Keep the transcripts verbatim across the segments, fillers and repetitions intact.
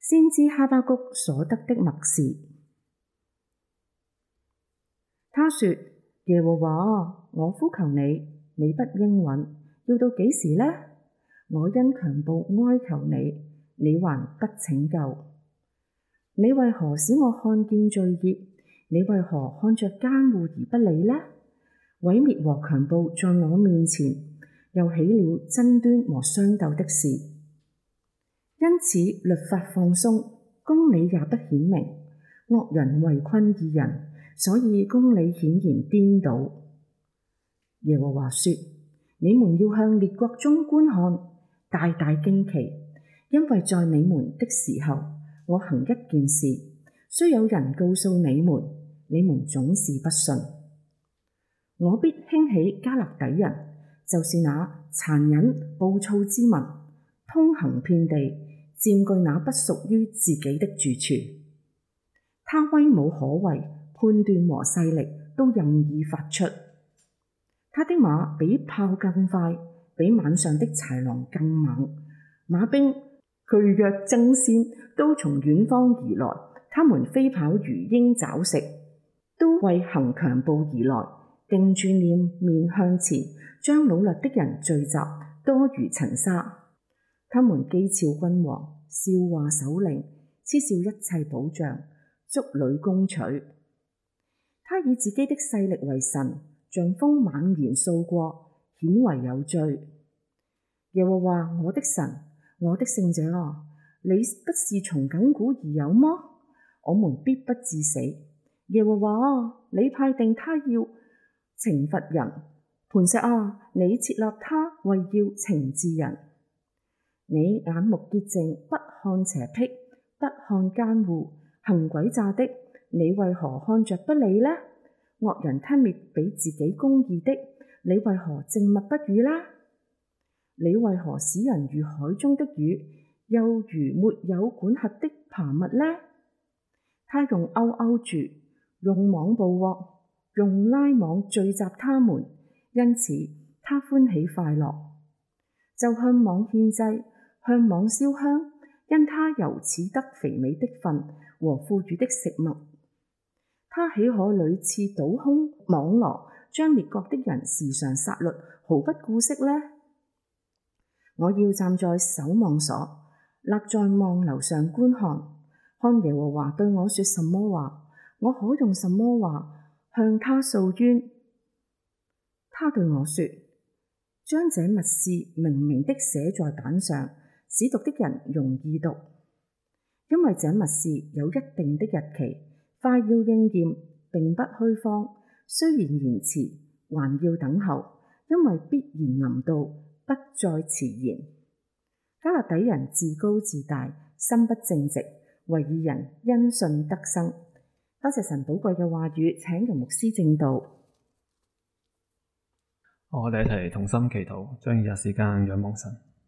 先知哈巴谷所得的默示。他說：耶和華啊，我呼求你，你不應允，要到幾時呢？我因強暴哀求你，你還不拯救。你為何使我看見罪孽？你為何看着奸惡而不理呢？毀滅和強暴在我面前，又起了爭端和相鬥的事。因此律法放鬆，公理也不顯明，惡人圍困義人，所以公理顯然顛倒。耶和華說：你們要向列國中觀看，大大驚奇，因為在你們的時候，我行一件事，雖有人告訴你們，你們總是不信。我必興起迦勒底人，就是那殘忍暴躁之民，通行遍地，佔據那不屬於自己的住處。他威武可畏，判斷和勢力都任意發出。他的馬比炮更快，比晚上的豺狼更猛。馬兵巨躍爭先，都從遠方而來。他們飛跑如鷹抓食，都為行強暴而來。定住臉面向前，將擄掠的人聚集，多如塵沙。他們譏誚君王，笑話首領，嗤笑一切保障，築壘攻取。他以自己的勢力為神，像風猛然掃過，顯為有罪。耶和華我的神，我的聖者啊，你不是從亙古而有麼？我們必不致死。耶和華啊，你派定他要懲罰人，磐石啊，你設立他為要懲治人。你眼目潔淨，不看邪僻，不看奸惡，行詭詐的，你為何看着不理呢？惡人吞滅比自己公義的，你為何靜默不語呢？你為何使人如海中的魚，又如沒有管轄的爬物呢？他用勾勾住，用網捕獲，用拉網聚集他們，因此他歡喜快樂，就向網獻祭，向網燒香，因他由此得肥美的分和富裕的食物。他豈可屢次倒空網羅，將列國的人時常殺戮，毫不顧惜呢？我要站在守望所，立在望樓上觀看，看耶和華對我說什麼話，我可用什麼話向他訴冤。他對我說：將這密事明明的寫在板上，使讀的人容易讀，因為這密事有一定的日期，快要應驗，並不虛謊。雖然延遲，還要等候，因為必然臨到，不再遲延。迦勒底人自高自大，心不正直，惟義人因信得生。多謝神寶貴嘅話語，請由牧師證道。 我哋一齊同心祈禱，將以下時間仰望神。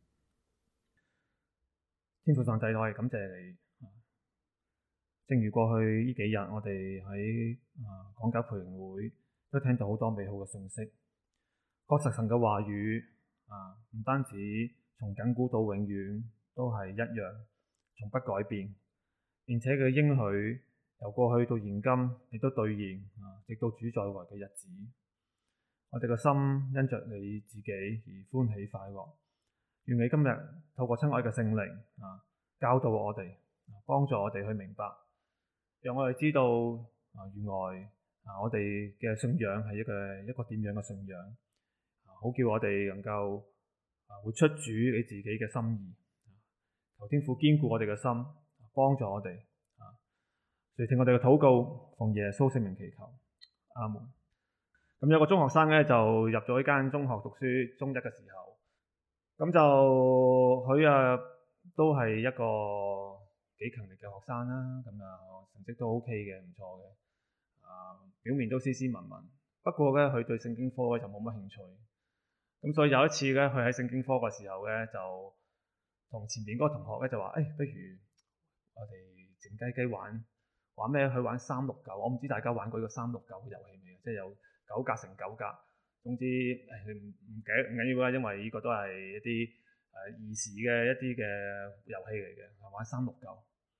天父上帝，我哋感謝你。正如過去呢幾日，我哋喺啊廣教培靈會都聽到好多美好嘅信息。確實神嘅話語啊，唔單止從亙古到永遠都係一樣，從不改變，並且佢應許由過去到現今亦都兌現啊，直到主再來嘅日子。我哋個心因着你自己而歡喜快樂。願你今日透過親愛嘅聖靈啊，教導我哋，幫助我哋去明白，讓我哋知道啊，原來啊我哋嘅信仰係一個一個點樣嘅信仰，好叫我哋能夠啊活出主你自己嘅心意。求天父堅固我哋嘅心，幫助我哋啊，垂聽我哋嘅禱告，奉耶穌聖名祈求，阿門。咁有個中學生咧就入咗呢間中學讀書，中一嘅時候，咁就佢啊都係一個幾強力嘅學生啦，咁啊成績都 OK 嘅，唔錯嘅，啊表面都斯斯文文。不過咧佢對聖經科就冇乜興趣，咁所以有一次咧佢喺聖經科嘅時候咧就同前面嗰個同學咧就話：誒、哎，不如我哋靜雞雞玩玩咩？去玩三六九。我唔知大家玩過呢個三六九嘅遊戲未？即係有九格乘九格，總之誒唔唔緊唔緊要啦，因為呢個都係一啲誒兒時嘅一啲嘅遊戲嚟嘅，玩三六九。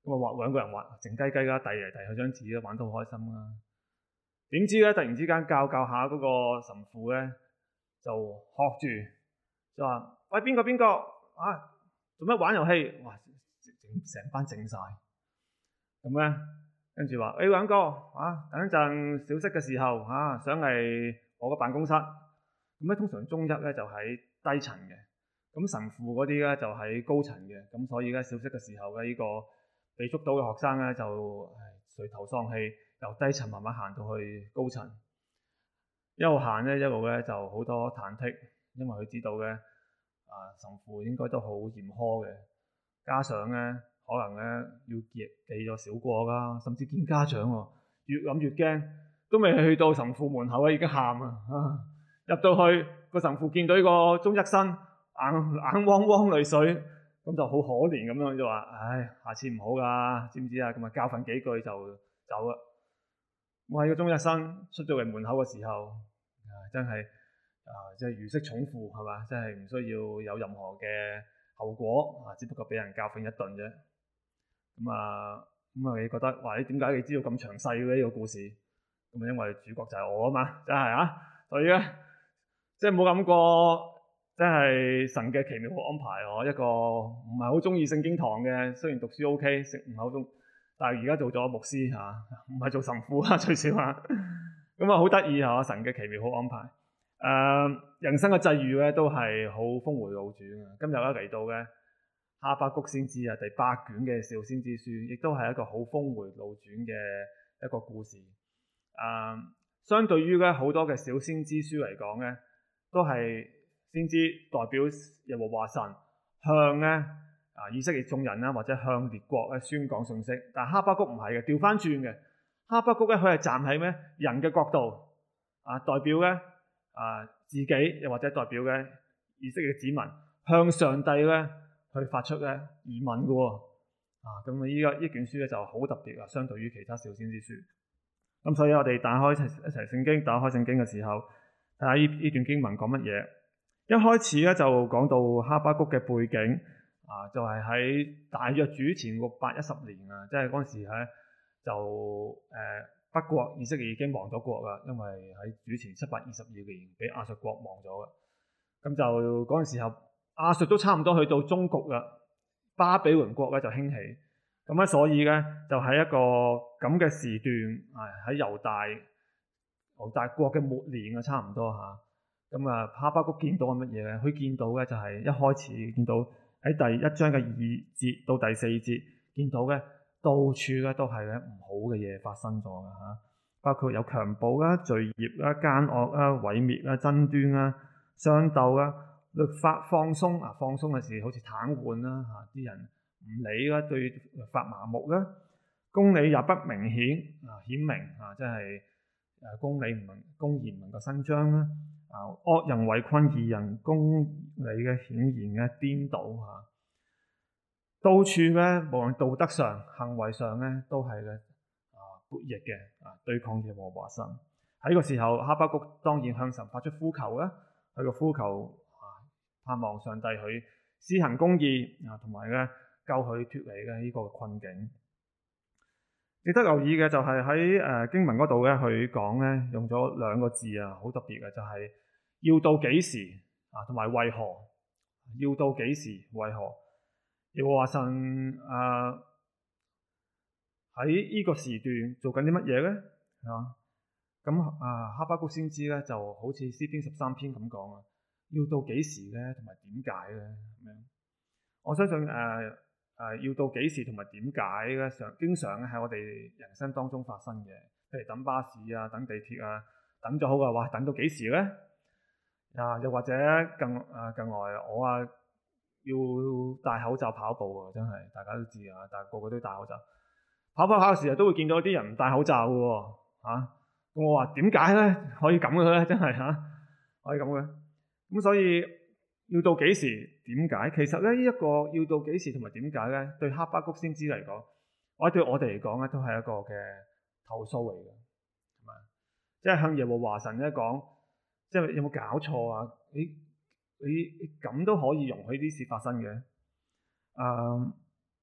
咁啊畫兩個人畫靜雞雞啦，遞嚟遞去張紙啦，玩得好開心啦。點知咧突然之間教教下嗰個神父咧就喝住，就話：喂，邊個邊個啊？做咩玩遊戲？哇！成班靜晒。咁咧跟住話：誒兩個啊，等一陣小息嘅時候啊，上嚟我個辦公室。咁咧通常中一咧就喺低層嘅，咁神父嗰啲咧就喺高層嘅，咁所以咧小息嘅時候咧呢個被捉到嘅學生咧就垂頭喪氣，由低層慢慢行到去高層，一路行咧一路咧就好多忐忑，因為佢知道咧啊神父應該都好嚴苛嘅，加上咧可能咧要記記咗小過啦，甚至見家長喎，越諗越驚，都未去到神父門口咧已經喊啦啊！入到去個神父見到呢個中一生，眼眼汪汪淚水，咁就好可憐咁樣就話：唉，下次唔好噶，知唔知啊？咁啊教訓幾句就走啦。我喺個中一生出到嚟門口嘅時候，啊真係啊即係如釋重負係嘛，真係唔需要有任何嘅後果啊，只不過俾人教訓一頓啫。咁啊咁啊，你覺得哇？你點解你知道咁詳細嘅呢個故事？咁啊，因為主角就係我啊嘛，真係啊，所以咧。即係冇諗過，即係神嘅奇妙安排我一個唔係好中意聖經堂嘅，雖然讀書 OK， 食唔係好中，但係而家做咗牧師嚇，唔係做神父啊最少啊，咁啊好得意嚇神嘅奇妙好安排。誒、呃、人生嘅際遇咧都係好峰迴路轉啊！今日咧嚟到嘅哈巴谷先知啊第八卷嘅小先知書，亦都係一個好峰迴路轉嘅一個故事。誒、呃、相對於咧好多嘅小先知書嚟講咧，都係先知代表耶和華神向咧啊以色列眾人啦，或者向列國咧宣講信息。但係哈巴谷唔係嘅，調翻轉嘅。哈巴谷咧佢係站喺咩人嘅角度啊，代表咧啊自己，又或者代表咧以色列嘅子民向上帝咧去發出咧疑問嘅喎啊。咁啊依個呢卷書咧就好特別啊，相對於其他小先知書。咁所以我哋打開一齊一齊聖經，打開聖經嘅時候。睇下呢段經文講乜嘢？一開始咧就講到哈巴谷嘅背景啊，就係、是、喺大約主前六百一十年啊，即係嗰陣時咧就誒、呃、北國以色列已經亡咗國啦，因為喺主前七百二十二年俾亞述國亡咗嘅。咁就嗰陣時候亞述都差唔多去到終局啦，巴比倫國咧就興起。咁咧所以咧就喺一個咁嘅時段啊，喺猶大。猶大國嘅末年啊，差唔多嚇。咁啊，哈巴谷見到係乜嘢咧？佢見到嘅就係一開始見到喺第一章嘅二節到第四節，見到嘅到處咧都係咧唔好嘅嘢發生咗嘅嚇，包括有強暴啦、罪孽啦、奸惡啦、毀滅啦、爭端啦、相鬥啦、律法放鬆啊，放鬆嘅時好似癱瘓啦嚇，啲人唔理啦，對律法麻木啦，公理也不明顯啊，顯明啊，即係。誒公理唔能公義唔能夠伸張啦，啊惡人圍困義人，公理嘅顯然嘅顛倒嚇，到處咧無論道德上、行為上咧都係咧啊悖逆嘅啊，對抗耶和華神。喺個時候，哈巴谷當然向神發出呼求啦，佢個呼求啊盼望上帝去施行公義啊，同埋咧救佢脫離嘅呢個困境。值得留意嘅就係喺誒經文嗰度咧，佢講咧用咗兩個字啊，好特別嘅就係、是、要到幾時啊，同埋為何？要到幾時？為何？耶和華神誒喺呢個時段做緊啲乜嘢咧？啊，咁啊哈巴谷先知咧就好似詩篇十三篇咁講啊，要到幾時咧？同埋點解咧？咁樣，我相信誒。呃誒、呃、要到幾時同埋點解咧？常經常咧喺我哋人生當中發生嘅，譬如等巴士啊、等地鐵啊，等咗好嘅話，等到幾時咧？啊，又或者更啊更來我啊要戴口罩跑步啊，真係大家都知啊，但係個個都戴口罩跑跑下嘅時候都會見到啲人唔戴口罩嘅喎嚇。咁我話點解咧？可以咁嘅咧？真係嚇、啊，可以咁嘅。咁所以。要到幾時？點解？其實咧，呢、這、一個要到幾時同埋點解咧，對哈巴谷先知嚟講，或者對我哋嚟講咧，都係一個嘅投訴嚟嘅，係咪？即係向耶和華神咧講，即係有冇搞錯啊？你你咁都可以容許啲事發生嘅？誒、嗯，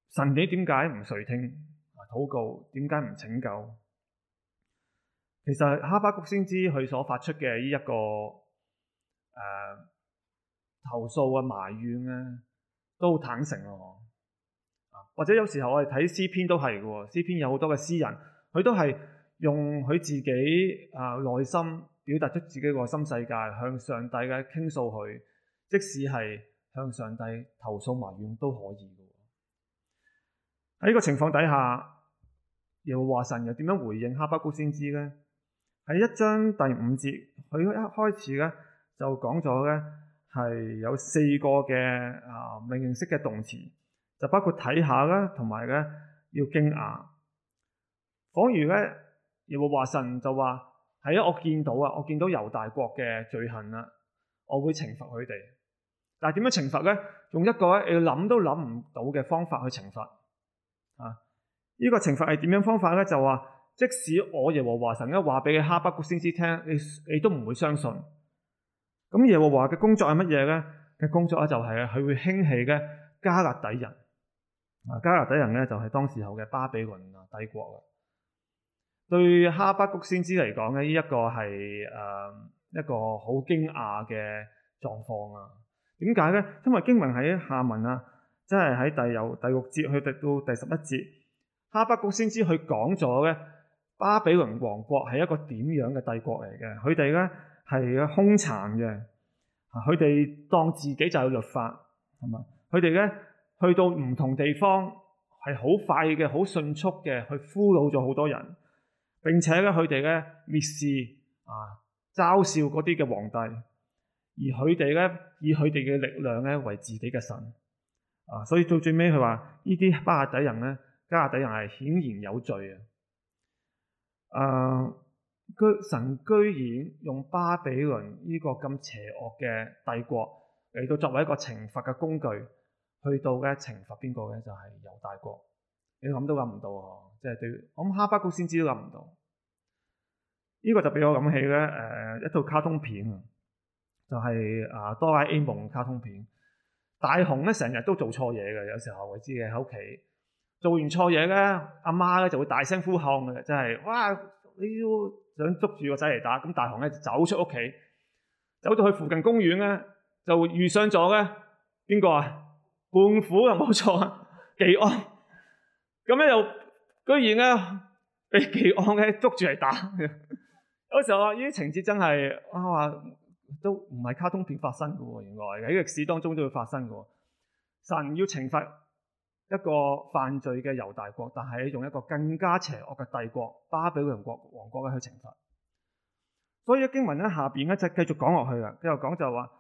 神你點解唔垂聽禱告？點解唔拯救？其實哈巴谷先知佢所發出嘅呢一個誒、呃、投訴啊、埋怨咧，都好坦誠咯。或者有時候我哋睇詩篇都係嘅喎，詩篇有好多嘅詩人，佢都係用佢自己啊內心表達出自己個心世界，向上帝嘅傾訴佢，即使係向上帝投訴埋怨都可以嘅。喺呢個情況底下，耶和華神又點樣回應哈巴谷先知咧？喺一章第五節，佢一開始咧就講咗咧係有四個嘅啊命令式嘅動詞，就包括睇下啦，同埋咧要驚訝。仿如咧耶和華神就話：係啊，我見到啊，我見到猶大國嘅罪行啦，我會懲罰佢哋。但係點樣懲罰咧？用一個咧你諗都諗唔到嘅方法去懲罰啊！呢個懲罰係點樣方法咧？就話即使我耶和華神咧話俾哈巴谷先知聽，你你都唔會相信。咁耶和華嘅工作係乜嘢咧？嘅工作咧就係佢會興起嘅迦勒底人。啊，迦勒底人咧就係當時候嘅巴比倫啊帝國啊。對哈巴谷先知嚟講咧，呢一個係誒一個好驚訝嘅狀況啊！點解咧？因為經文喺下文啊，即係喺第由第六節去到第十一節，哈巴谷先知佢講咗咧，巴比倫王國係一個點樣嘅帝國嚟嘅？佢哋咧係兇殘嘅，佢哋當自己就係律法，係嘛？佢哋咧去到唔同地方係好快嘅、好迅速嘅去俘虜咗好多人，並且咧佢哋咧蔑視啊嘲笑嗰啲嘅皇帝。而佢哋咧以佢哋嘅力量咧為自己嘅神啊，所以到最尾佢話呢啲巴勒底人咧，迦勒底人係顯然有罪啊！啊，居神居然用巴比倫呢個咁邪惡嘅帝國嚟到作為一個懲罰嘅工具，去到咧懲罰邊個咧？就係猶大國。你諗都諗唔到啊！即係對我諗哈巴谷先知都諗唔到。呢、這個就俾我諗起咧誒一套卡通片啊！就係啊哆啦 A 夢卡通片，大雄咧成日都做錯嘢嘅，有時候我知嘅喺屋企做完錯嘢咧，阿媽咧就會大聲呼喊嘅，真係哇！你要想捉住個仔嚟打，咁大雄咧就走出屋企，走到去附近公園咧，就遇上咗咧邊個啊？胖虎又冇錯啊，技安，咁咧又居然咧俾技安咧捉住嚟打，有時候啊呢啲情節真係啊〜都唔係卡通片發生嘅喎，原來喺歷史當中都會發生嘅。神要懲罰一個犯罪嘅猶大國，但係用一個更加邪惡嘅帝國巴比倫國王國咧去懲罰。所以經文咧下邊咧就繼續講落去啦，繼續講就話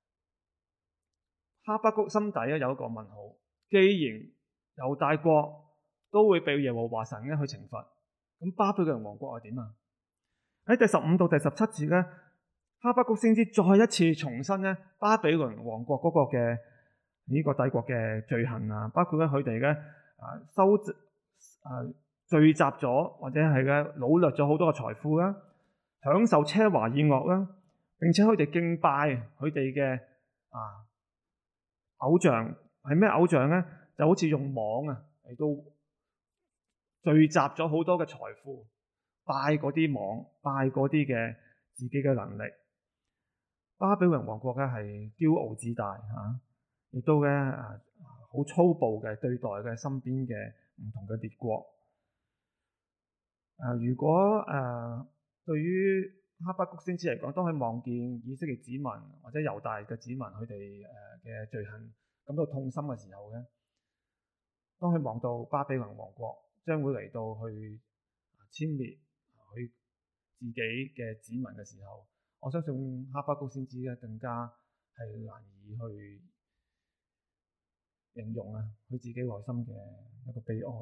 哈巴谷心底咧有一個問號，既然猶大國都會被耶和華神咧去懲罰，咁巴比倫王國係點啊？喺第十五到第十七節咧。哈巴谷先知再一次重申咧巴比倫王國嗰個嘅呢個帝國嘅罪行啊，包括咧佢哋咧啊收啊聚集咗或者係咧擄掠咗好多嘅財富啦，享受奢華宴樂啦，並且佢哋敬拜佢哋嘅啊偶像係咩偶像咧？就好似用網啊嚟到聚集咗好多嘅財富，拜嗰啲網，拜嗰啲嘅自己嘅能力。巴比倫王國咧係驕傲自大嚇，亦都咧啊好粗暴嘅對待嘅身邊嘅唔同嘅列國。啊，如果誒、啊、對於哈巴谷先知嚟講，當佢望見以色列子民或者猶大嘅子民佢哋誒嘅罪行感到痛心嘅時候咧，當佢望到巴比倫王國將會嚟到去殲滅佢自己嘅子民嘅時候，我相信哈巴谷先知咧更加係難以去形容啊，佢自己內心嘅一個悲哀。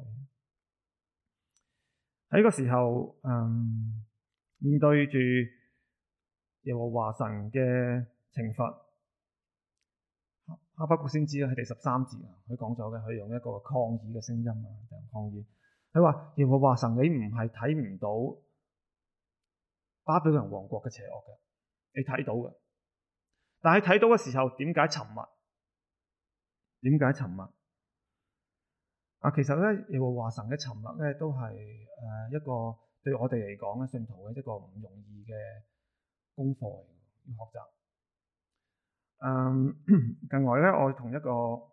喺呢個時候，嗯，面對住耶和華神嘅懲罰，哈巴谷先知咧喺第十三節啊，佢講咗嘅，佢用一個抗議嘅聲音啊，抗議。佢話耶和華神，你唔係睇唔到巴比倫王國嘅邪惡嘅。你睇到嘅，但係睇到嘅時候點解沉默？點解沉默？ 啊，其實咧，耶和華神嘅沉默咧，都係誒一個對我哋嚟講咧，信徒嘅一個唔容易嘅功課嚟，要學習。嗯，近來咧，我同一個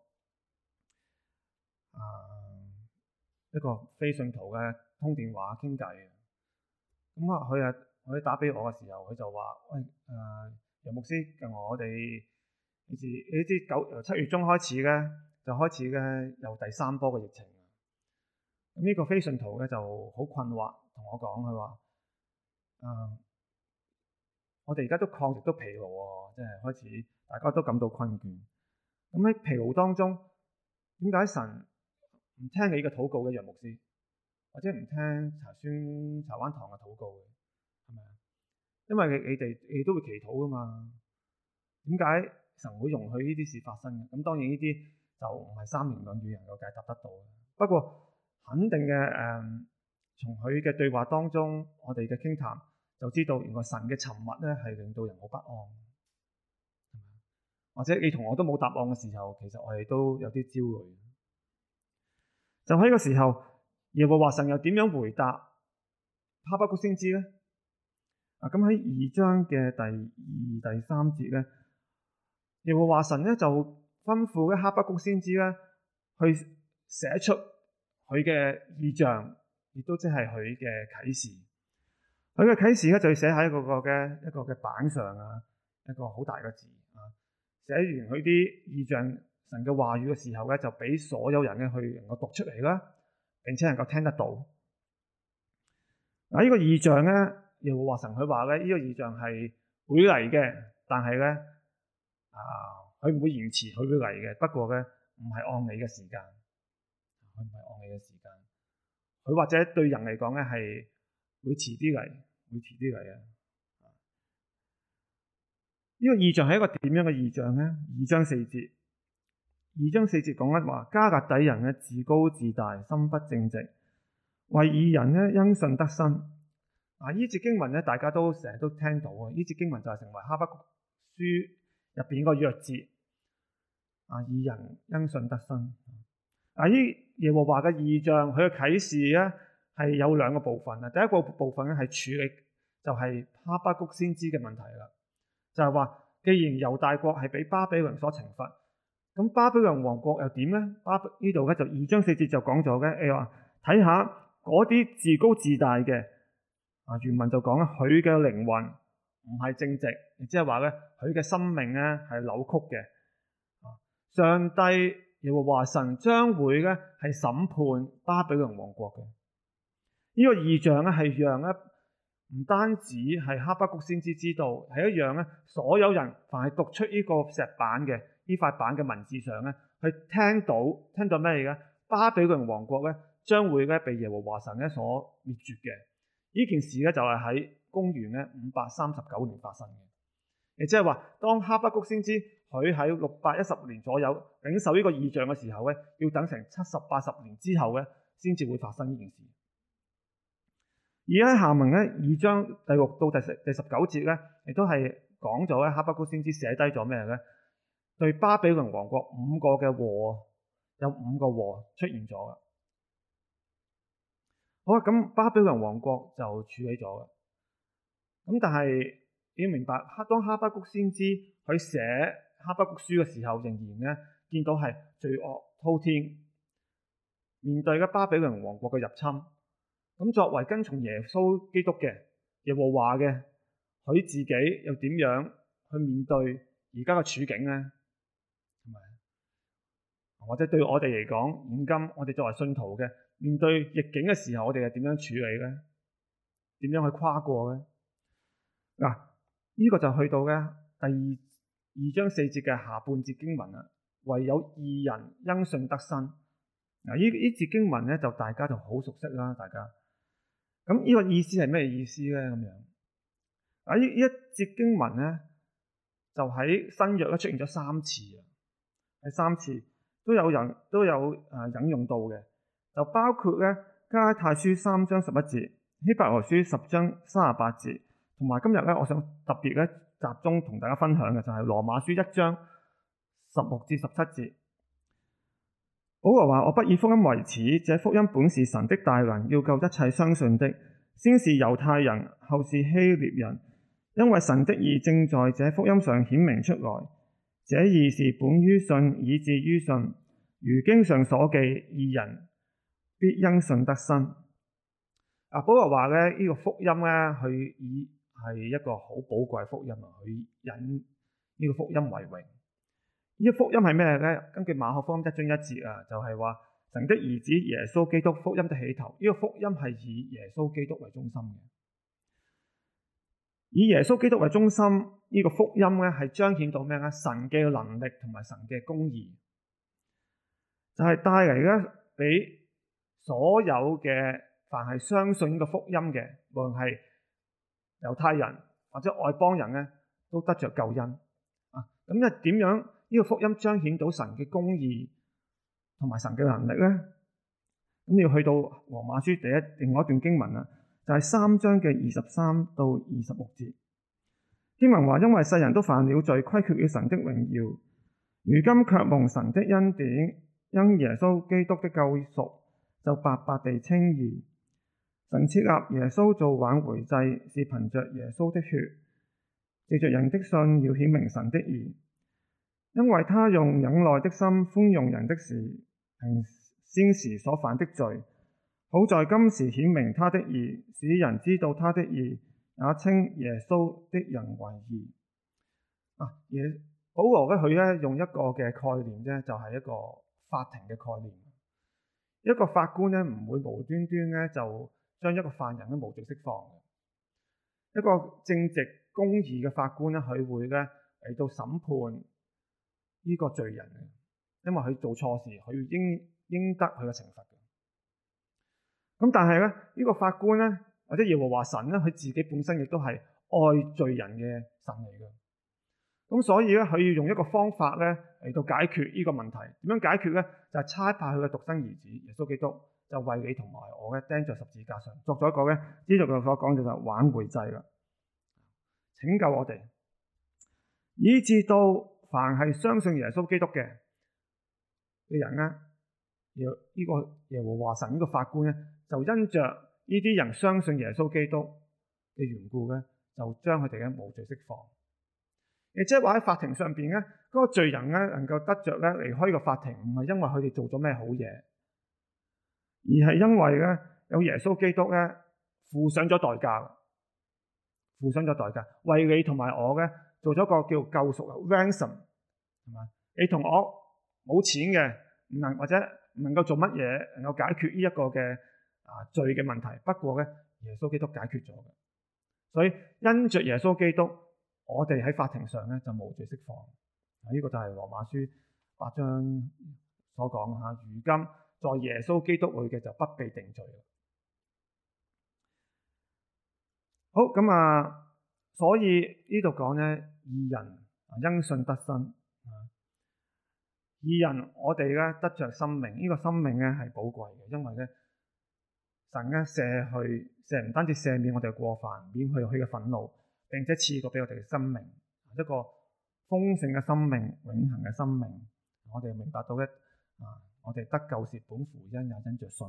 啊一個非信徒嘅通電話傾偈嘅，咁啊，佢啊佢打俾我嘅時候，佢就話：喂，誒、呃，楊牧師，近來我哋你知你知九由七月中開始咧，就開始咧有第三波嘅疫情。咁呢個非信徒咧就好困惑，同我講佢話：誒、呃，我哋而家都抗疫都疲勞喎，即係開始大家都感到困倦。咁喺疲勞當中，點解神唔聽你嘅禱告嘅楊牧師，或者唔聽茶宣茶灣堂嘅禱告嘅，係咪啊？因為你你哋你都會祈禱噶嘛，點解神會容許呢啲事發生嘅？咁當然呢啲就唔係三言兩語能夠解答得到嘅。不過肯定嘅誒、嗯，從佢嘅對話當中，我哋嘅傾談就知道，原來神嘅沉默咧係令到人好不安，係咪？或者你同我都冇答案嘅時候，其實我哋都有啲焦慮。就喺個時候，耶和華神又點樣回答哈巴谷先知咧？啊，咁喺二章嘅第二、第三節咧，耶和華神咧就吩咐咧哈巴谷先知咧去寫出佢嘅異象，亦都即係佢嘅啟示。佢嘅啟示咧就要寫喺一個個嘅一個嘅板上啊，一個好大嘅字啊。寫完佢啲異象神嘅話語嘅時候咧，就俾所有人咧去能夠讀出嚟啦，並且能夠聽得到。嗱，呢個異象咧，耶和華神佢話咧，呢個異象係會嚟嘅，但係咧啊，佢唔會延遲，佢會嚟嘅。不過咧，唔係按你嘅時間。佢唔係按你嘅時間，佢或者對人嚟講咧係會遲啲嚟，會遲啲嚟嘅。呢個異象係一個點樣嘅異象咧？二章四節，二章四節講緊話，迦勒底人咧自高自大，心不正直，為義人咧因信得生。啊，呢節經文咧大家都成日都聽到啊！呢節經文就係成為哈巴谷書入邊個約節。啊，義人因信得生。啊，呢耶和華嘅異象，佢嘅啟示咧係有兩個部分啊。第一個部分咧係處理就係哈巴谷先知嘅問題啦，就係話既然猶大國係俾巴比倫所懲罰，咁巴比倫王國又點咧？巴呢度咧就二章四節就講咗嘅，你話睇下嗰啲自高自大嘅啊，原文就講咧，佢嘅靈魂唔係正直，亦即係話咧佢嘅生命咧係扭曲嘅。啊，上帝耶和華神將會咧係審判巴比倫王國嘅。呢、這個異象咧係讓咧唔單止係哈巴谷先知知道，係一樣咧所有人凡係讀出呢個石板嘅呢塊板嘅文字上咧，去聽到聽到咩嘢嘅？巴比倫王國咧將會咧被耶和華神咧所滅絕嘅。呢件事咧就係喺公元咧五百三十九年發生嘅。亦即係話，當哈巴谷先知佢喺六百一十年左右領受呢個異象嘅時候咧，要等成七十八十年之後咧，先至會發生呢件事。而喺下文咧二章第六到第十第十九節咧，亦都係講咗咧哈巴谷先知寫低咗咩咧？對巴比倫王國五個嘅禍，有五個禍出現咗嘅。好啦，咁巴比倫王國就處理咗嘅。咁但係你要明白，當哈巴谷先知佢寫哈巴谷書嘅時候，仍然咧見到係罪惡滔天，面對嘅巴比倫王國嘅入侵。咁作為跟從耶穌基督嘅耶和華嘅，佢自己又點樣去面對而家嘅處境咧？係咪？或者對我哋嚟講，現今我哋作為信徒嘅，面對逆境嘅時候，我哋係點樣處理咧？點樣去跨過咧？嗱，呢個就去到咧第二二章四節嘅下半節經文啦。唯有義人因信得生。嗱，呢呢節經文咧就大家就好熟悉啦，大家。咁呢個意思係咩意思咧？咁樣啊，呢呢一節經文咧就喺新約咧出現咗三次啊，係三次都有人都有誒引用到嘅，就包括咧加拉太書三章十一節、希伯來書十章三十八節，同埋今日咧我想特別咧集中同大家分享嘅就係羅馬書一章十六至十七節。 保羅話：我不以福音為恥，這福音本是神的大能，要救一切相信的，先是猶太人，後是希臘人，因為神的義正在這福音上顯明出來。這義是本於信，以致於信。如經上所記，義人必因信得生。啊，保羅話咧，呢、這個福音咧，佢以係一個好寶貴福音啊，佢引呢個福音為榮。呢、這個福音係咩咧？根據馬可福音一章一節啊，就係、是、話神的兒子耶穌基督福音的起頭。呢、這個福音係以耶穌基督為中心嘅，以耶穌基督為中心，呢、這個福音咧係彰顯到咩咧？神嘅能力同埋神嘅公義，就係帶嚟咧俾所有嘅凡係相信呢個福音嘅，無論係猶太人或者外邦人咧，都得着救恩啊！咁又點樣呢個福音彰顯到神嘅公義同埋神嘅能力咧？咁要去到羅馬書第一另外一段經文啦，就係三章嘅二十三到二十六節。經文話：因為世人都犯了罪，虧缺了神的榮耀，如今卻蒙神的恩典，因耶穌基督的救贖，就白白地稱義。神設立耶穌做挽回祭，是憑着耶穌的血，藉着人的信要顯明神的義。因為他用忍耐的心寬容人的事，平先時所犯的罪，好在今時顯明他的義，使人知道他的義，也稱耶穌的人為義。啊，耶保羅咧，佢咧用一個嘅概念啫，就係、是、一個法庭嘅概念。一個法官咧唔會無端端咧就將一個犯人咧無罪釋放嘅。一個正直公義嘅法官咧，佢會咧嚟到審判呢個罪人嘅，因為佢做錯事，佢應應得佢嘅懲罰嘅。咁但係咧，呢、這個法官咧或者耶和華神咧，佢自己本身亦都係愛罪人嘅神嚟嘅。咁所以咧，佢要用一個方法咧嚟到解決呢個問題。點樣解決咧？就係、是、差派佢嘅獨生兒子耶穌基督，就為你同埋我咧釘在十字架上，作咗一個咧，呢度嘅所講就係挽回祭啦，拯救我哋，以致到凡係相信耶穌基督嘅嘅人咧，要呢個耶和華神呢個法官咧，就因着呢啲人相信耶穌基督嘅緣故咧，就將佢哋嘅無罪釋放。亦即係話喺法庭上邊咧，嗰個罪人咧能夠得着咧離開呢個法庭，唔係因為佢哋做咗咩好嘢，而係因為咧有耶穌基督咧付上咗代價，付上咗代價，為你同埋我咧做咗個叫救贖 ransom， 係嘛？你同我冇錢嘅，唔能或者唔能夠做乜嘢能夠解決呢一個嘅啊罪嘅問題。不過咧，耶穌基督解決咗嘅，所以因着耶穌基督，我哋喺法庭上咧就無罪釋放。呢、這個就係羅馬書八章所講嚇。如今在耶穌基督裏嘅就不被定罪。好咁啊，所以呢度講咧，義人因信得生。義人我哋咧得着生命，呢、這個生命咧係寶貴嘅，因為咧神咧赦去赦唔單止赦免我哋嘅過犯，免去佢嘅憤怒。並且賜過俾我哋嘅生命，一個豐盛嘅生命、永恆嘅生命。我哋明白到咧，啊，我哋得救是本乎恩，也因着信。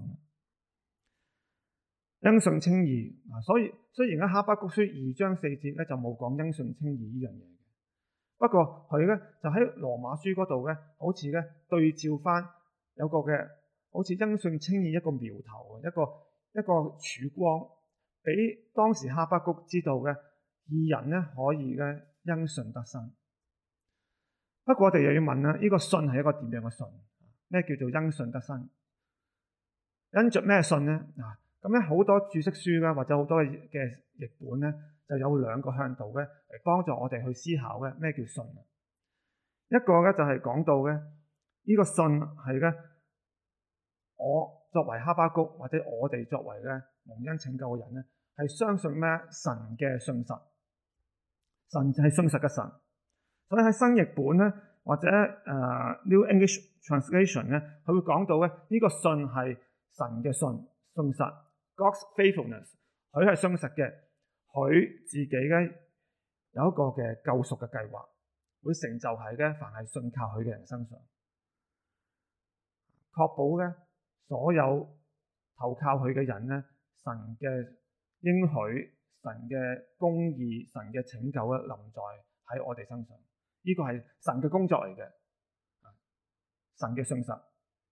因信稱義啊，所以雖然喺哈巴谷書二章四節咧就冇講因信稱義呢樣嘢嘅，不過佢咧就喺羅馬書嗰度咧，好似咧對照翻有個嘅好似因信稱義一個苗頭，一個一個曙光，俾當時哈巴谷知道嘅。義人咧可以咧因信得生，不過我哋又要問啦，呢個信係一個點樣嘅信？咩叫做因信得生？因着咩信咧？嗱，咁咧好多注釋書啦，或者好多嘅譯本咧，就有兩個向度咧嚟幫助我哋去思考咧咩叫信。一個咧就係講到咧呢個信係咧我作為哈巴谷或者我哋作為咧蒙恩拯救嘅人咧，係相信咩神嘅信實。神就係信實嘅神，所以喺新譯本咧，或者誒、uh, New English Translation 咧，佢會講到咧呢、這個信係神嘅信，信實 God's faithfulness， 佢係信實嘅，佢自己咧有一個嘅救贖嘅計劃，會成就喺咧凡係信靠佢嘅人身上。 確保咧所有投靠佢嘅人咧，神嘅應許、神嘅公義、神嘅拯救咧臨在喺我哋身上。呢個係神嘅工作嚟嘅，神嘅信實。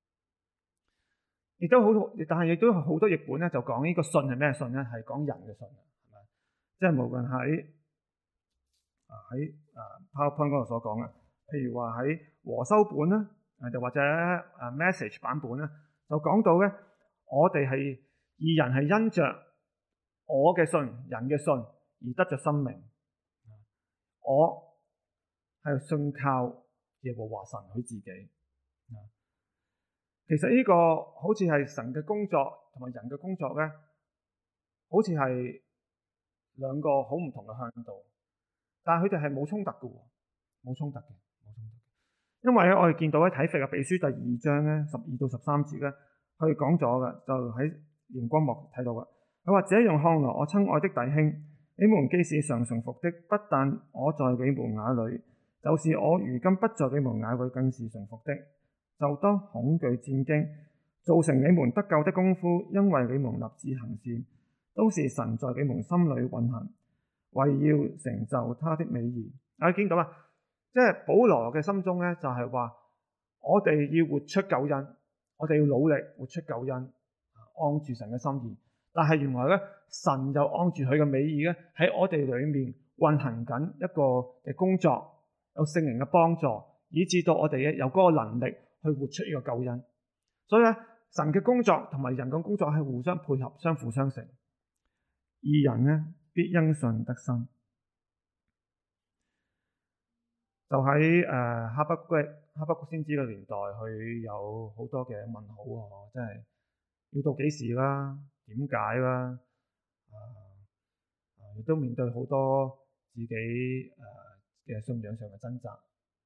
亦都好，但係亦都好多譯本咧就講呢個信係咩信咧？係講人嘅信，係咪？即係無論喺啊喺啊 PowerPoint 嗰度所講嘅，譬如話喺和修本啦，誒就或者啊 Message 版本咧，就講到咧，我哋係義人係因着我嘅信、人嘅信而得着生命。我係信靠耶和華神佢自己。其實呢個好似係神嘅工作同埋人嘅工作咧，好似係兩個好唔同嘅向度，但係佢哋係冇衝突嘅喎，冇衝突嘅，冇衝突嘅。因為咧，我哋見到喺睇腓立比書第二章咧，十二到十三節咧，佢哋講咗嘅，就喺熒光幕睇到嘅。佢話：這樣看來，我親愛的弟兄，你們既是常順服的，不但我在你們眼裏，就是我如今不在你們眼裏，更是順服的。就當恐懼戰驚，造成你們得救的功夫，因為你們立志行善，都是神在你們心裏運行，為要成就他的美意。啊，見到啊，即係保羅嘅心中咧，就係話我哋要活出救恩，我哋要努力活出救恩，按住神嘅心意。但係原來咧，神就按住佢嘅美意咧，喺我哋裏面運行緊一個嘅工作，有聖靈嘅幫助，以致到我哋有嗰個能力去活出呢個救恩。所以咧，神嘅工作同埋人嘅工作係互相配合、相輔相成。義人咧必因信得生。就喺誒哈巴谷哈巴谷先知嘅年代，佢有好多嘅問號喎，真係要到幾時啦？點解啦？啊，亦都面對好多自己誒嘅信仰上嘅掙扎。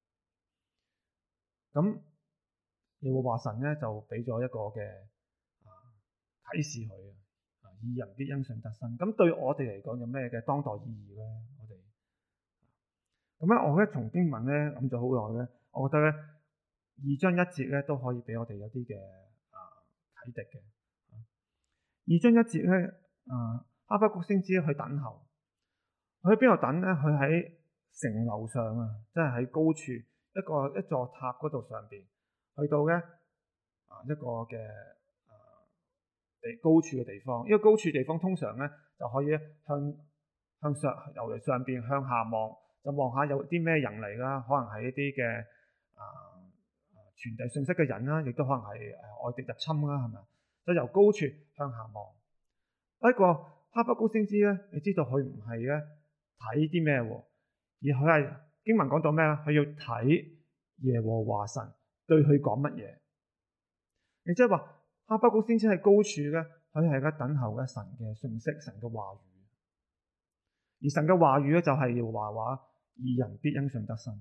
咁耶和華神咧就俾咗一個嘅啊啟示佢啊，義人必因信得生。咁對我哋嚟講有咩嘅當代意義咧？我哋咁咧，我咧從經文咧諗咗好耐咧，我覺得咧二章一節咧都可以俾我哋有啲嘅啊啟迪嘅。二章一節咧啊，哈巴谷先知去等候，佢喺邊度等咧？佢喺城樓上啊，即係喺高處一個一座塔嗰度上邊，去到咧啊一個嘅啊地高處嘅地方。呢個高處地方通常咧就可以向向上由上邊向下望，就望下有啲咩人嚟啦，可能係一啲嘅啊傳遞信息嘅人啦，亦都可能係誒外敵入侵啦，係咪？就由高處向下望。不過哈巴谷先知咧，你知道佢唔係咧睇啲咩喎，而佢係經文講到咩咧？佢要睇耶和華神對佢講乜嘢。亦即係話哈巴谷先知喺高處咧，佢係咧等候咧神嘅信息、神嘅話語。而神嘅話語咧就係耶和華話：義人必因信得生。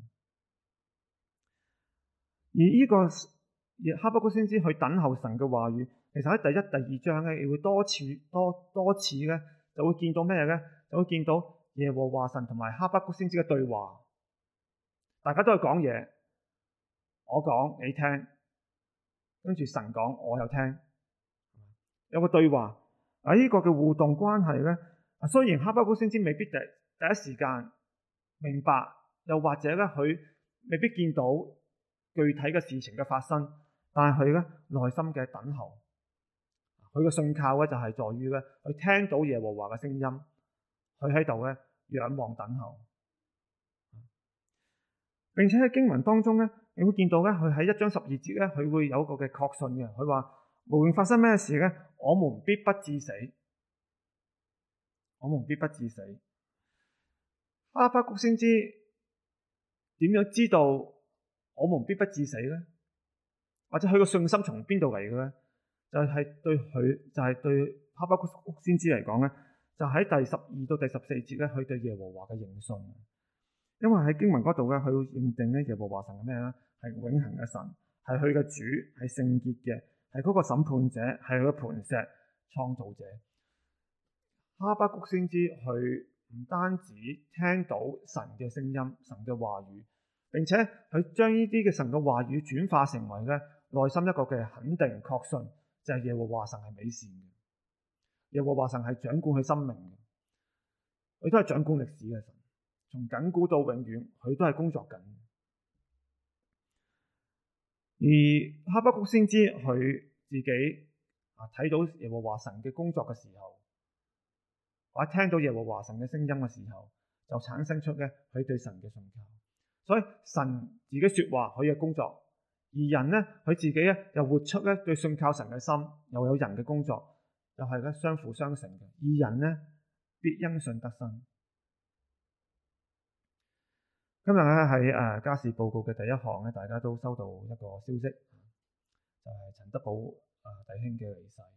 而呢個哈巴谷先知去等候神嘅話語。其實喺第一、第二章咧，你會多次多多次咧，就會見到咩咧？就會見到耶和華神同埋哈巴谷先知嘅對話。大家都係講嘢，我講你聽，跟住神講我又聽，有個對話。啊，呢個嘅互動關係咧，雖然哈巴谷先知未必第第一時間明白，又或者咧佢未必見到具體嘅事情嘅發生，但係佢咧內心嘅等候。佢嘅信靠咧就係在於咧，佢聽到耶和華嘅聲音，佢喺度咧仰望等候。並且喺經文當中咧，你會見到咧，佢喺一章十二節咧，佢會有一個嘅確信嘅。佢話：無論發生咩事咧，我們必不致死，我們必不致死。哈巴谷先知點樣知道我們必不致死咧？或者佢個信心從邊度嚟嘅咧？就係對佢，就係、是、對哈巴谷先知嚟講咧，就喺第十二到第十四節咧，佢對耶和華嘅認信。因為喺經文嗰度咧，佢會認定咧耶和華神係咩咧？係永恆嘅神，係佢嘅主，係聖潔嘅，係嗰個審判者，係佢嘅磐石、創造者。哈巴谷先知佢唔單止聽到神嘅聲音、神嘅話語，並且佢將呢啲嘅神嘅話語轉化成為咧內心一個嘅肯定確信，就係耶和華神係美善嘅，耶和華神係掌管佢生命嘅，佢都係掌管歷史嘅神，從亙古到永遠，佢都係工作緊。而哈巴谷先知佢自己啊睇到耶和華神嘅工作嘅時候，或者聽到耶和華神嘅聲音嘅時候，就產生出咧佢對神嘅信靠。所以神自己說話，佢嘅工作；而人咧，佢自己咧又活出咧對信靠神嘅心，又有人嘅工作，又係咧相輔相成嘅。二人咧必因信得生。今日咧喺誒家事報告嘅第一項咧，大家都收到一個消息，就係、是、陳德寶誒弟兄嘅離世。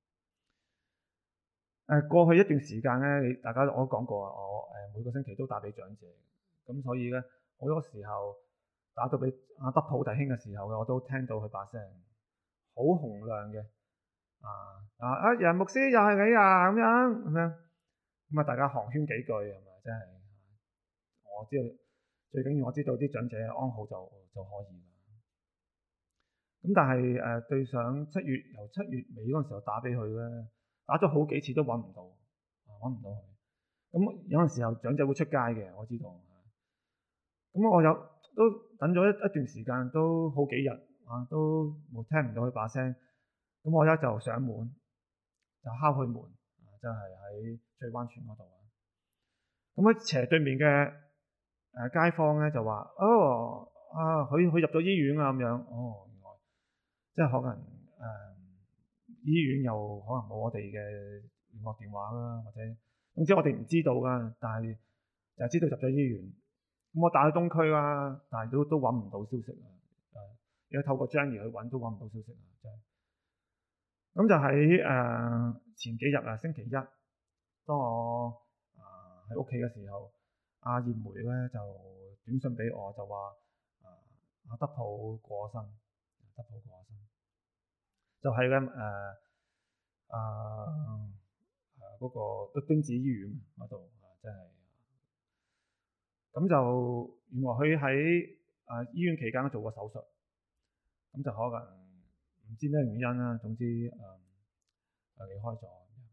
誒過去一段時間咧，大家我都講過啊，我誒每個星期都打俾長者，咁所以咧好多時候打到俾阿德普弟兄嘅時候嘅，我都聽到佢把聲好洪亮嘅，啊啊啊楊牧師又係你啊咁樣咁樣，咁啊大家寒暄幾句係咪？真係我知道。最緊要我知道啲長者安好就就可以啦。咁但係誒、呃、對上七月由七月尾嗰陣時候打俾佢咧，打咗好幾次都揾唔到，揾唔到佢。咁有陣時候長者會出街嘅，我知道。咁我有都等咗一一段時間，都好幾日啊，都冇聽唔到佢把聲。咁我咧就上門，就敲佢門，就係喺翠灣村嗰度啊。咁喺斜對面嘅。誒街坊咧就話：哦，啊，佢佢入咗醫院啊咁樣。哦，原來即係可能誒、呃、醫院又可能冇我哋嘅聯絡電話啦，或者總之我哋唔知道噶，但係就係知道入咗醫院。咁我打去東區啦，但係都都揾唔到消息啊！誒，而家透過 Jenny 去揾都揾唔到消息啊！真係。咁就喺誒、呃、前幾日啊，星期一，當我啊喺屋企嘅時候。阿葉梅咧就短信俾我，就話啊阿德普過身，德普過身，就係咧誒啊誒嗰個敦子醫院嗰度啊，即係咁就原來佢喺啊醫院期間做過手術，咁就可能唔知咩原因啦，總之誒誒、呃、離開咗。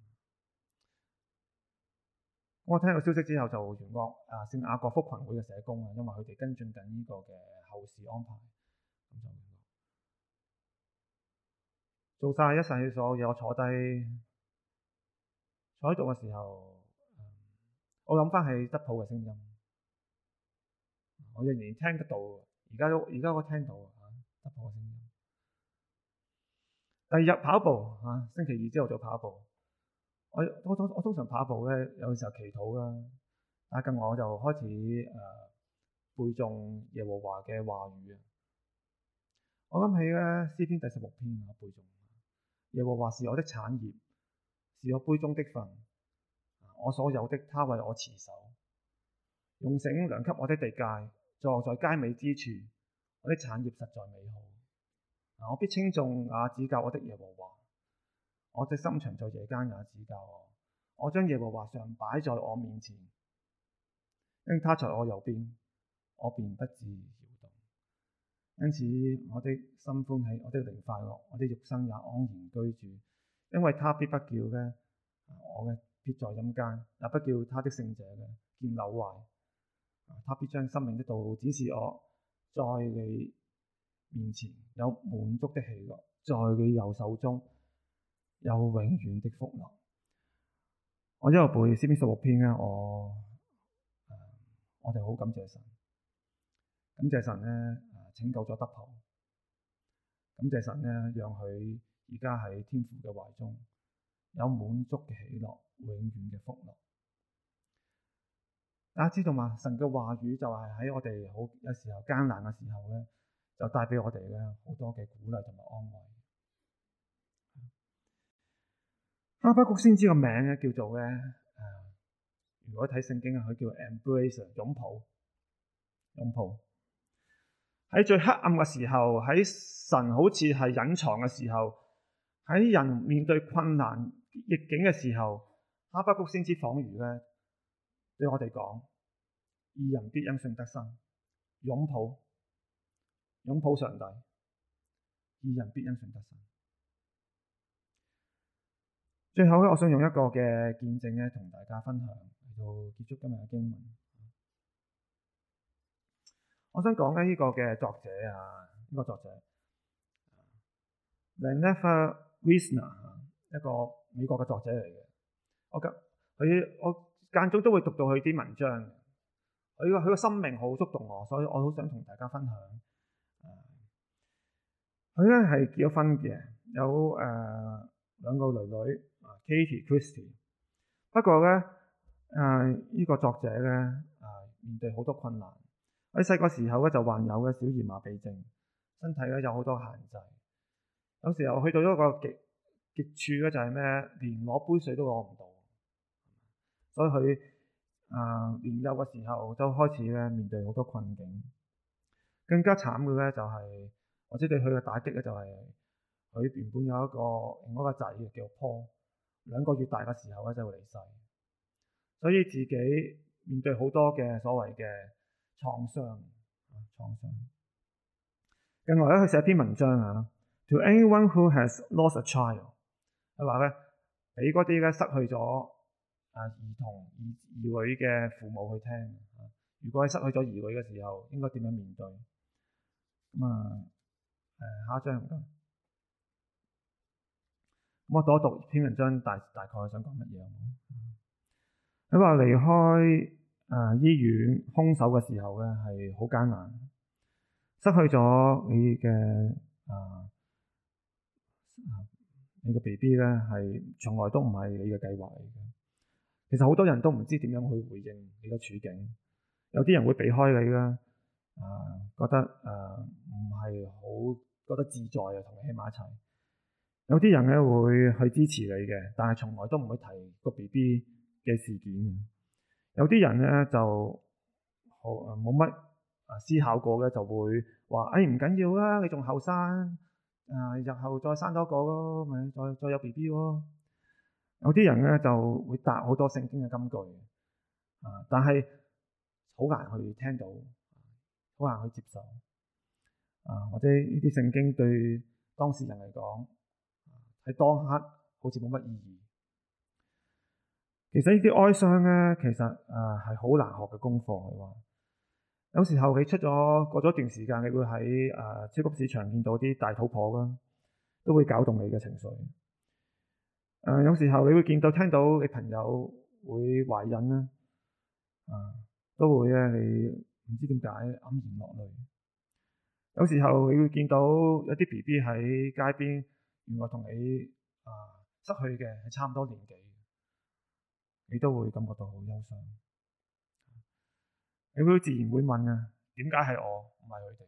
我聽到消息之後就聯絡啊聖雅各福群會嘅社工啊，因為佢哋跟進緊呢個嘅後事安排，咁就做晒一世所有嘢。我坐低坐喺度嘅時候，我諗翻起德普嘅聲音，我仍然聽得到。而家都而家我聽到啊德普嘅聲音。第二日跑步啊，星期二朝頭早跑步。我我我我通常跑步咧，有時候祈禱啦，但係近我就開始誒、呃、背誦耶和華嘅話語啊。我諗起咧詩篇第十六篇啊，背誦耶和華是我的產業，是我杯中的分，我所有的他為我持守，用繩量給我的地界，坐在佳美之處，我的產業實在美好。我必稱頌也指教我的耶和華。我的心腸在夜間也指教我，我將耶和華常擺在我面前，因他在我右邊，我便不致搖動。因此我的心歡喜，我的靈快樂，我的肉身也安然居住，因為他必不叫咧我嘅撇在陰間，也不叫他的聖者嘅見朽壞。他必將生命的道路指示我，在你面前有滿足的喜樂，在你右手中有永遠的福樂。我一路背詩篇十六篇咧，我誒我哋好感謝神，感謝神咧誒拯救咗德普，感謝神咧讓佢而家喺天父嘅懷中有滿足嘅喜樂，永遠嘅福樂。大家知道嘛？神嘅話語就係喺我哋好有時候艱難嘅時候咧，就帶俾我哋咧好多嘅鼓勵同埋安慰。哈巴谷先知個名咧叫做咧誒，如果睇聖經啊，佢叫 embrace 擁抱，擁抱喺最黑暗嘅時候，喺神好似係隱藏嘅時候，喺人面對困難逆境嘅時候，哈巴谷先知仿如咧對我哋講：義人必因信得生。擁抱，擁抱上帝， 義人必因信得生。最後咧，我想用一個嘅見證咧，同大家分享嚟到結束今日嘅經文。我想講咧呢個嘅作者啊，呢、這個作者 Vannevar Wisner， 一個美國嘅作者嚟嘅。我嘅佢我間中都會讀到佢啲文章嘅。佢個佢個生命好觸動我，所以我好想同大家分享。佢咧係結咗婚嘅，有誒、呃、兩個女女。Katie Christie， 不過咧，誒、呃、呢、這個作者咧，誒、呃、面對好多困難。喺細個時候咧就患有嘅小兒麻痹症，身體咧有好多限制。有時候去到一個極極處咧，就係咩？連攞杯水都攞唔到。所以佢誒、呃、年幼嘅時候就開始咧面對好多困境。更加慘嘅咧就係、是，或者對佢嘅打擊咧就係、是，佢原本有一個另一個仔嘅叫 Paul。兩個月大嘅時候咧就會離世，所以自己面對好多嘅所謂嘅創傷，創傷。近來咧佢寫篇文章啊 ，To anyone who has lost a child， 佢話咧俾嗰啲咧失去咗啊兒童兒兒女嘅父母去聽，如果係失去咗兒女嘅時候，應該點樣面對？咁啊誒下一張唔該。咁我讀一讀篇文章，大大概想講乜嘢？佢話離開誒、呃、醫院兇手嘅時候咧，係好艱難，失去咗你嘅啊，你個 B B 咧係從來都唔係你嘅計劃嚟嘅。其實好多人都唔知點樣去回應你個處境，有啲人會避開你啦，啊、呃、覺得誒唔係好覺得自在啊，同你喺埋一齊。有啲人咧會去支持你嘅，但係從來都唔會提個 B B 嘅事件嘅。有啲人咧就好冇乜啊思考過嘅，就會話：誒唔緊要啦，你仲後生，啊日後再生多個咯，咪再再有 B B 咯。有啲人咧就會答好多聖經嘅金句，啊但係好難去聽到，好難去接受，啊或者呢啲聖經對當事人嚟講，喺當刻好似冇乜意義。其實呢啲哀傷咧，其實誒係好難學嘅功課嚟話。有時候你出咗過咗一段時間，你會喺誒、呃、超級市場見到啲大肚婆啦，都會搞動你嘅情緒。誒、呃、有時候你會見到聽到你朋友會懷孕啦，啊、呃、都會咧你唔知點解黯然落淚。有時候你會見到有啲 B B 喺街邊。原來同你啊失去嘅係差唔多年紀，你都會感覺到好憂傷。你會自然會問啊，點解係我唔係佢哋？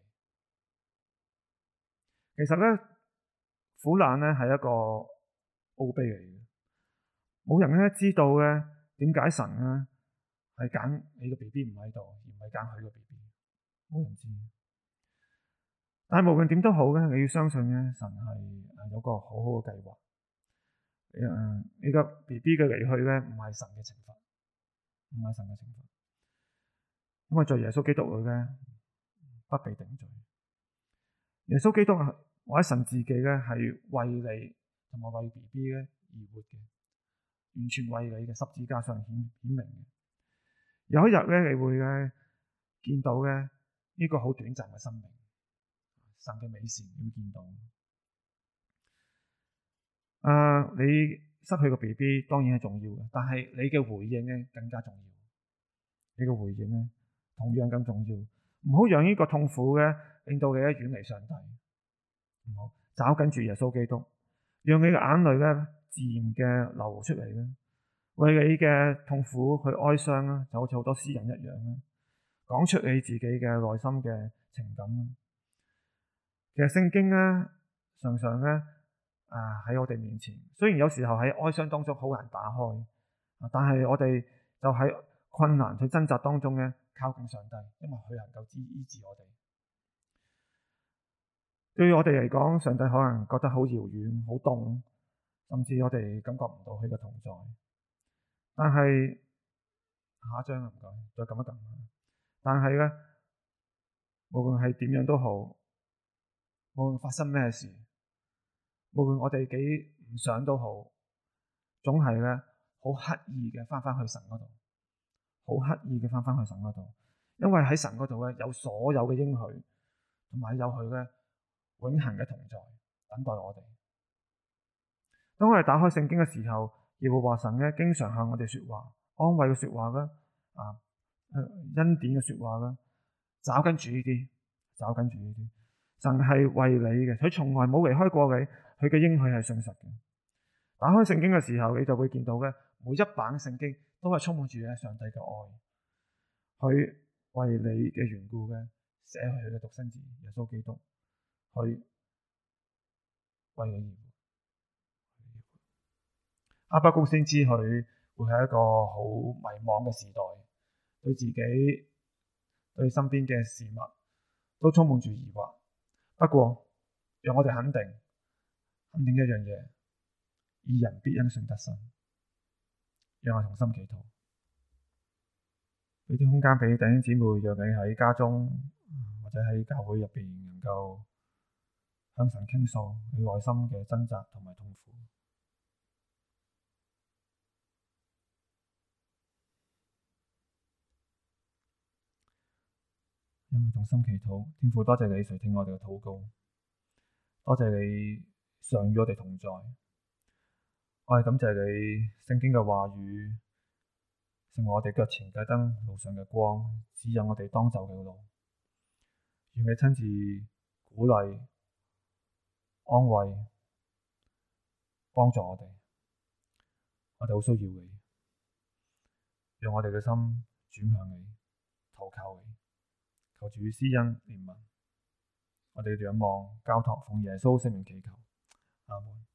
其實咧，苦難咧係一個奧秘嚟嘅，冇人咧知道咧點解神咧係揀你個 B B 唔喺度，而唔係揀佢個 B B， 冇人知。但係無論點都好咧，你要相信咧，神係有個好好嘅計劃。誒，你個 B B 嘅離去咧，唔係神嘅懲罰，唔係神嘅懲罰。因為在耶穌基督裏咧，不被定罪。耶穌基督或者神自己咧，係為你同埋為 B B 咧而活嘅，完全為你嘅十字架上顯顯明嘅。有一日咧，你會咧見到咧呢、這個好短暫嘅生命。神嘅美善你會見到，啊、呃，你失去個 B B 當然係重要嘅，但係你嘅回應咧更加重要。你嘅回應咧同樣更重要。唔好讓呢個痛苦咧令到你咧遠離上帝，唔好找緊住耶穌基督，讓你嘅眼淚咧自然嘅流出嚟咧，為你嘅痛苦去哀傷啦，就好似好多詩人一樣啦，講出你自己嘅內心嘅情感啦。其實聖經咧，常常咧啊喺我哋面前，雖然有時候喺哀傷當中好難打開，但係我哋就喺困難去掙扎當中咧靠近上帝，因為佢能夠治醫治我哋。對於我哋嚟講，上帝可能覺得好遙遠、好凍，甚至我哋感覺唔到佢嘅同在。但係下一張唔該，再撳一撳。但係咧，無論係點樣都好。無論發生咩事， 無論我哋幾唔想都好，總係咧好刻意嘅翻返去神嗰度，好刻意嘅翻返去神嗰度，因為喺神嗰度咧有所有嘅應許，同埋有佢嘅永恆嘅同在等待我哋。當我哋打開聖經嘅時候，耶和華神咧經常向我哋說話，安慰嘅說話啦，啊，恩典嘅說話啦，找緊住呢啲，找緊住呢啲。神係為你嘅，佢從來冇離開過你，佢嘅應許係信實嘅。打開聖經嘅時候，你就會見到嘅每一版聖經都係充滿住咧上帝嘅愛，佢為你嘅緣故嘅捨去佢嘅獨生子耶穌基督，去為你而活。哈巴谷先知佢會係一個好迷茫嘅時代，對自己對身邊嘅事物都充滿住疑惑。不過讓我哋肯定肯定一樣嘢，義人必因信得生。讓我同心祈禱，俾啲空間俾弟兄姊妹，讓你喺家中或者喺教會入邊能夠向神傾訴你內心嘅掙扎同埋痛苦。讓我同心祈禱，天父多謝你垂聽我哋嘅禱告，多謝你常與我哋同在。我係感謝你聖經嘅話語，成為我哋腳前嘅燈，路上嘅光，指引我哋當走嘅路。願你親自鼓勵、安慰、幫助我哋，我哋好需要你。讓我哋嘅心轉向你，投靠你，求主施恩憐憫。我哋仰望交託，奉耶穌聖名祈求，阿門。